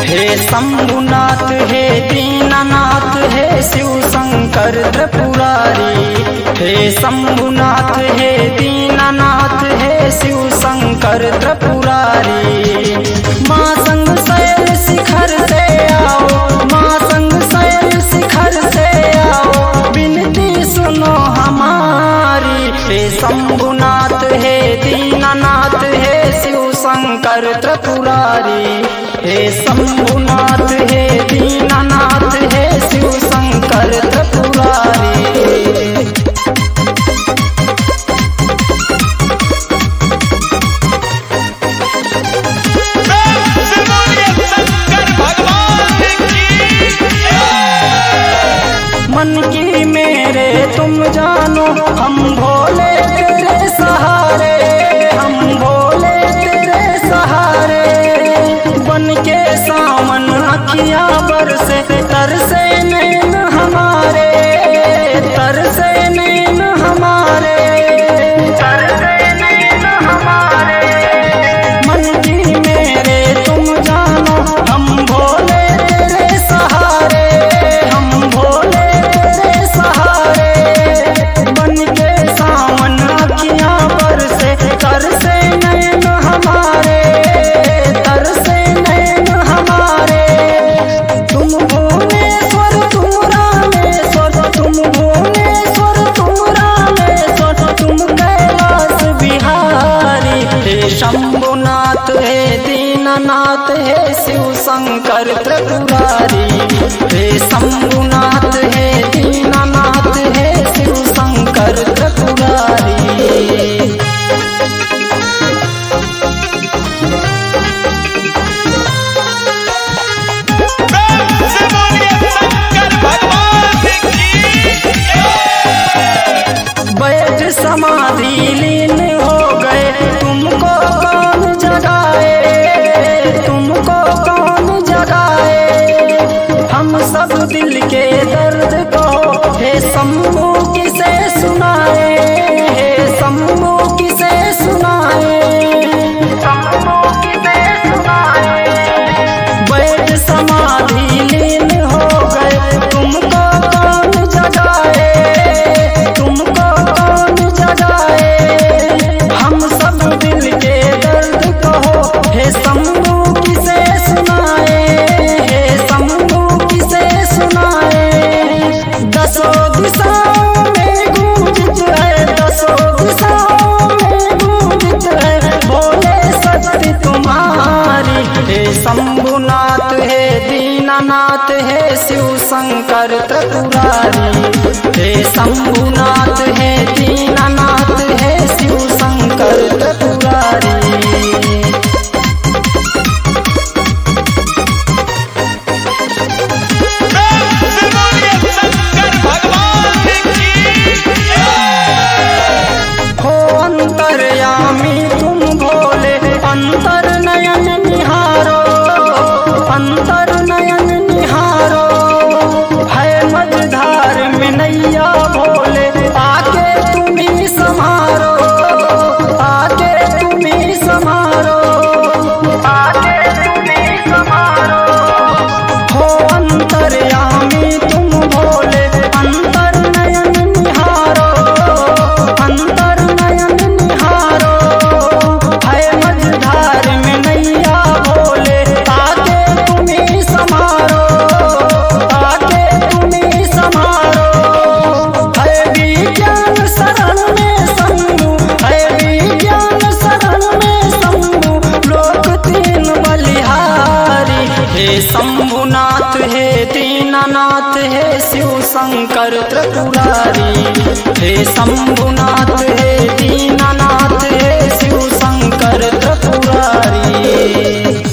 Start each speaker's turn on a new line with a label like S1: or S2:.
S1: हे शंभुनाथ हे दीनानाथ हे शिव शंकर त्रिपुरारी। हे शंभुनाथ हे दीनानाथ हे शिव शंकर त्रिपुरारी। माँ संग शैल शिखर से आओ, माँ संग शैल शिखर से आओ, विनती सुनो हमारी। हे शंभुनाथ हे दीनानाथ हे शिव शंकर त्रिपुरारी। हे शंभुनाथ हे दीनानाथ हे शिव शंकर त्रिपुरारी। मन की मेरे तुम जानो, हम भोले तेरे सहारे, हम भोले तेरे सहारे। बन के सावन अखियाँ बरसे, तरसे नैन हमारे, तरसे नैन हमारे, तरसे नैन हमारे। मन की मेरे तुम जानो, हम भोले तेरे सहारे, हम भोले तेरे सहारे। बन के सावन अखियाँ बरसे, तरसे नैन हमारे, तरसे नैन हमारे। तुम भुवनेश्वर तुम रामेश्वर, तुम भुवनेश्वर तुम रामेश्वर, तुम कैलाश बिहारी। हे शंभुनाथ हे दीनानाथ हे शिव शंकर त्रिपुरारी। हे शंभुनाथ हे दीनानाथ हे शिव शंकर त्रिपुरारी। बैठ समाधि लीन हो गए, तुमको कौन जगाए, तुमको कौन जगाए। हम सब दिल के दर्द को हे शंभु किसे सुनाए, हे शंभु किसे सुनाए, शंभु किसे सुनाए। बैठ समाधि लीन हो गए, तुमको कौन जगाए, तुमको कौन जगाए। हम सब दिल के दर्द कहो हे शंभु किसे सुनाए, हे शंभु किसे सुनाए। दसों दिशाओं में गूंजित है, दसों दिशाओं में गूंजित है बोले शक्ति तुम्हारी। हे शंभुनाथ हे दीनानाथ हे शिव शंकर त्रिपुरारी। हे शंभुनाथ हे दीनानाथ हे शिव शंकर त्रिपुरारी। हो अंतर्यामी तुम भोले, अंतर नयन निहारो, अंतर नयन निहारो। है मझधार में नैया भोले, आके तुम ही संभारो, आके तुम ही संभारो, आके तुम ही संभारो। हो अंतर्यामी तुम भोले, अंतर नयन निहारो, अंतर नयन निहारो। है मझधार में नैया भोले, आके तुम ही संभारो, आके तुम ही संभारो। है विज्ञान शरण में शंभु, है विज्ञान शरण में शंभु, लोक तीन बलिहारी। हे शंभुनाथ हे दीनानाथ हे शिव शंकर त्रिपुरारी। हे शंभुनाथ हे दीनानाथ हे शिव शंकर त्रिपुरारी।